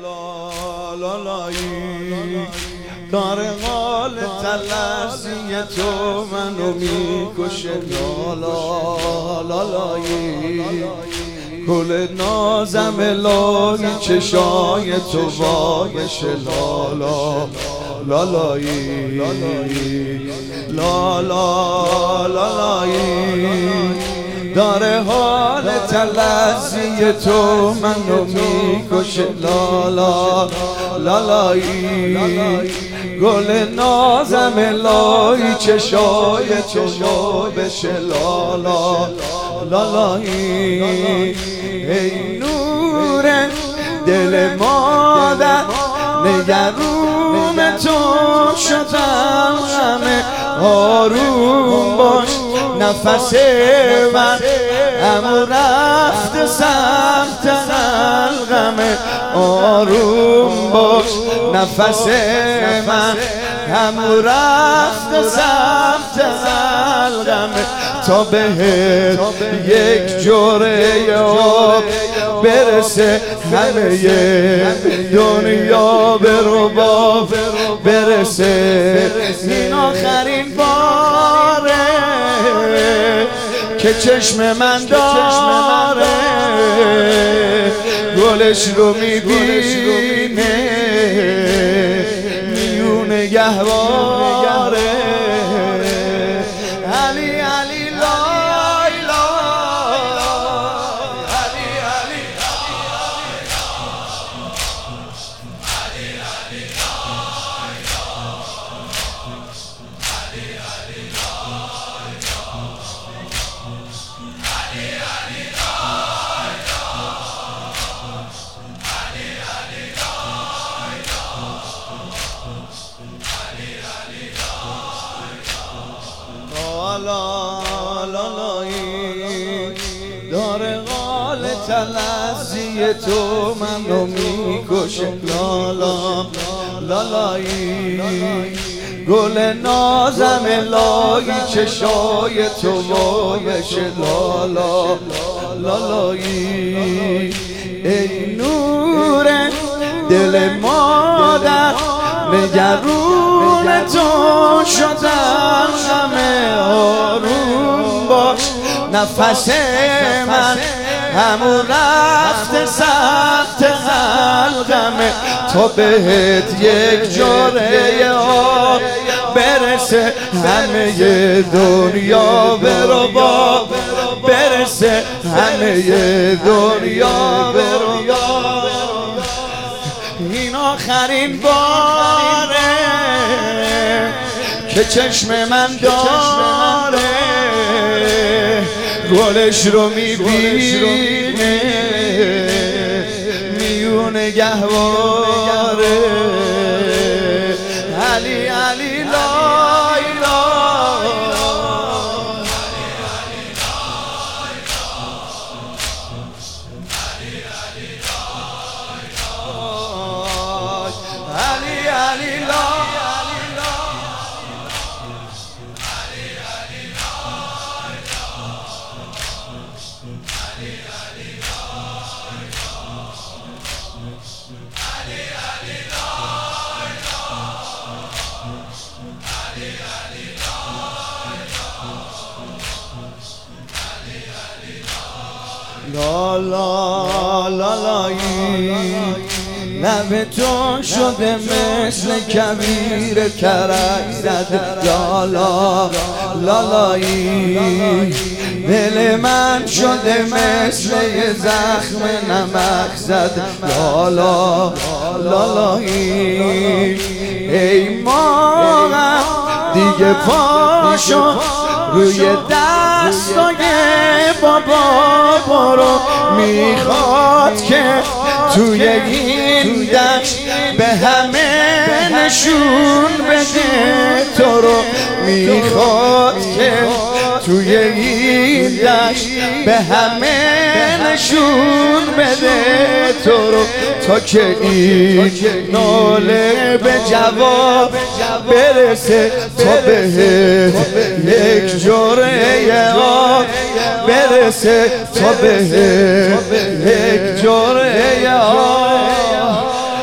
دار قال تلرزی تو منو میکشه لالایی گل نازم الهی چشای تو وایش لالایی داره حال تلرزی تو منو میکشه لالایی گل نازم الهی چشای تو بشه لالایی ای نور دل مادر نگرون تو شدم همه آروم باش نفس من همو رفت سمت قلقمه آروم باش نفس من همو رفت سمت قلقمه تا بهت یک جوره آب برسه همه دنیا به رباب برسه این آخرین باره که چشم من داره گلش رو میبینه میونه گهواره علی علی لای داره قال تلرزی تو منو میکشه لالایی گل نازم الهی چشای تو وایش لالایی ای نور دل مادر نگرون تو شدم همه آروم باش نفس من همو رفت سمت قلقمه تا بهت یک جوره آب برسه همه دنیا به رباب برسه همه دنیا به رباب این آخرین باره که چشم من داره گلش رو میبینه میونه گهواره علی علی لای لالایی لب تو شده مثل کویر کرک زده لالایی دل من شده مثل یه زخم نمک زده لالایی ای ماغم دیگه پاشو روی دستای بابا برو میخواد که توی این دشت به همه نشون بده تو رو میخواد که توی این دشت به همه نشون بده تو رو تا که این ناله به جواب برسه تا بهت یک جوره آب برسه تا بهت یک جوره آب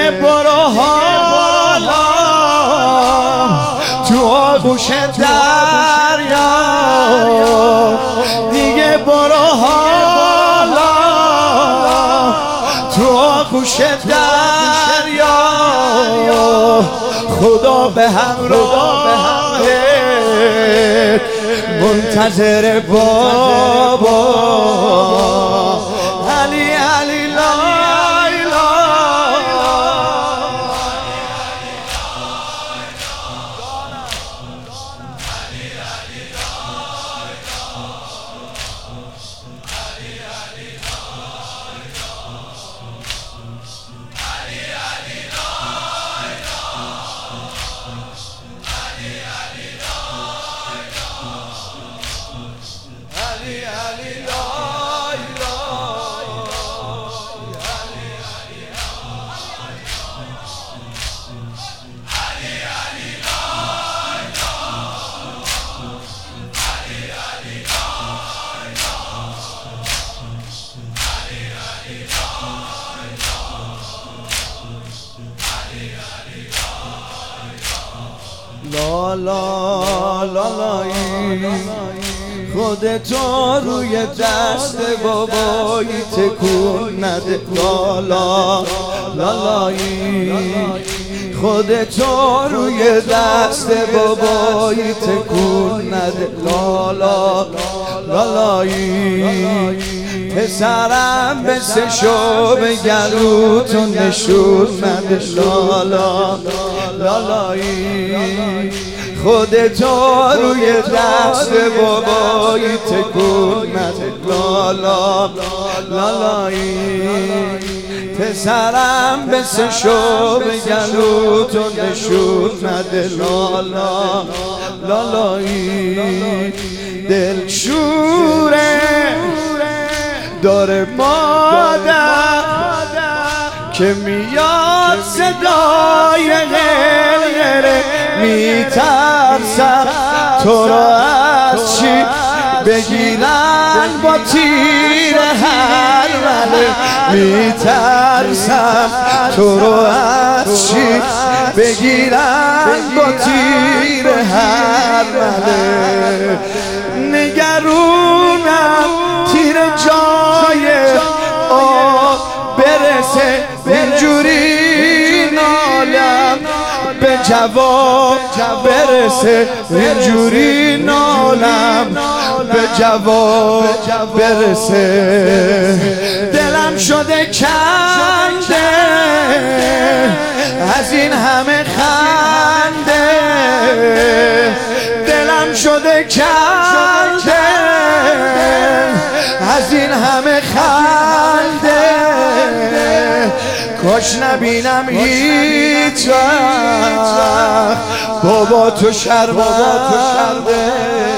برو حالا تو آغوش دریا، دیگه برو حالا تو آغوش دریا، خدا به همراهت منتظر بابا. علی علی لای لا لا لا لایی، خودتو روی دست بابایی تکون نده. لا لا لا لایی، خودتو روی دست بابایی تکون نده. لا لا لا لایی، پسرم بسشو به گلوتو نشون نده. لا لا لا لایی، خودتو روی دست بابایی تکون نده. لا لا لا لایی، پسرم بسشو به گلوتو نشون نده. لا لا لا لایی، دلشوره داره مادر که میاد صدای غلغله، میترسم تو رو از چی بگیرن با تیر هر وله، میترسم تو رو از چی بگیرن با تیر هر وله. نگرونم تیر جای برسه، اینجوری نالم به جواب برسه، اینجوری نالم به جواب برسه. دلم شده کنده از این همه خنده، دلم شده کنده از این همه خنده. کاش نبینم هیچ وقت بابا تو شرمنده.